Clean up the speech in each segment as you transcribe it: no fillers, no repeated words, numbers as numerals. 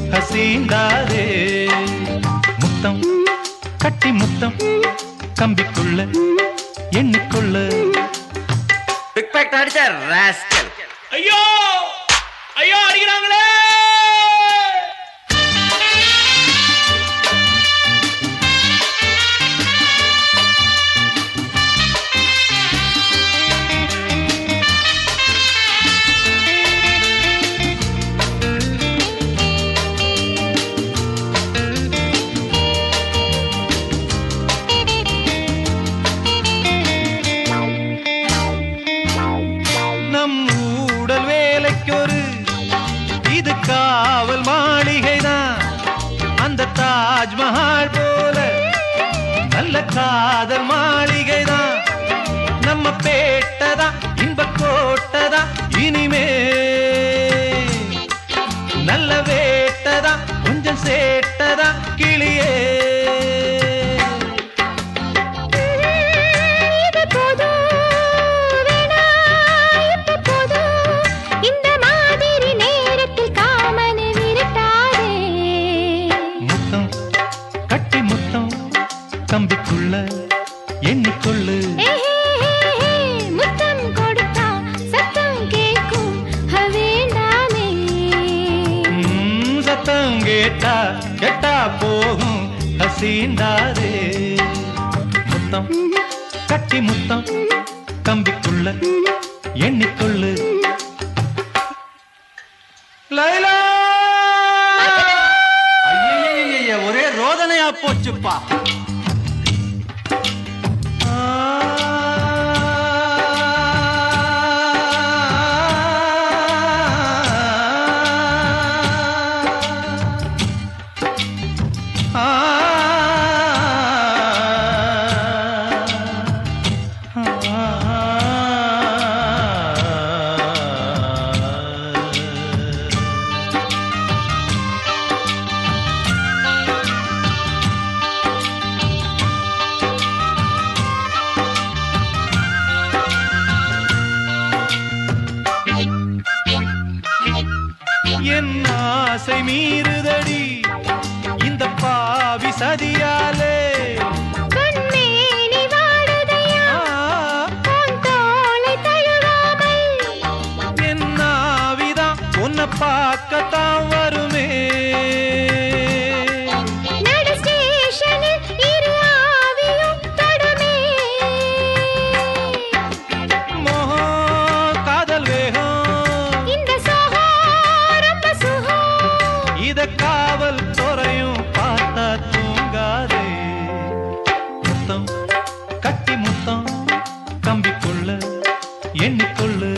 ஹசீண்டாரே முத்தம் கட்டி முத்தம் கம்பிக்குள்ள எண்ணிக்கொள்ள பிக் பேக் அடிச்ச ராஸ்கல். ஐயோ ஐயோ அடிக்கிறாங்களே. இது காவல் மாளிகைதான் அந்த தாஜ்மஹால் போல நல்ல காதல் மாளிகைதான் நம்ம பேட்டதான் இன்ப கோட்டதான் இனிமே நல்ல வேட்டதான் கொஞ்சம் சேட்டதான் கிளியே கம்பிக்குள்ள எண்ணிக்கொள்ளு முத்தம் கொடுத்தா சத்தம் கேட்கும் வேண்டாமே சத்தம் கேட்டா கெட்டா போகும் ஹசீண்டாரே முத்தம் கட்டி முத்தம் கம்பிக்குள்ள எண்ணிக்கொள்ளு லைலா ஐயய்ய ஒரே ரோதனையா போச்சுப்பா. என் ஆசை மீறுதடி இந்த பாவி சதியாலே கண்ணேனி வாடுதையா உன் தோளை தழுவாமல் என் ஆவிதான் உன்னை பார்க்கத்தான் வருமே நடு ஸ்டேஷனில் இரு ஆவியும் தடுமே மோகம் காதல் வேகம் இந்த சோகம் ரொம்ப சுகம் இத காவல் துறையும் பார்த்தா தூங்காதே முத்தம் கட்டி முத்தம் கம்பிக்குள்ள எண்ணிக்கொள்ளு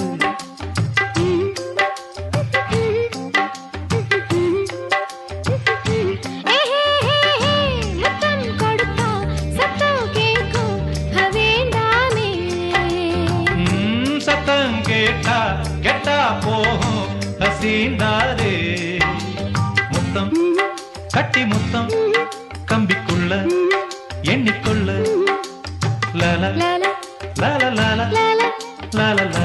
முத்தம் கொடுத்தா சத்தம் கேட்கும் வேண்டாமே சத்தம் கேட்டா கெட்டா போகும் ஹசீண்டாரே முத்தம் கட்டி முத்தம் கம்பிக்குள்ள எண்ணிக்கொள்ள லல லாலா லல லல லாலா லல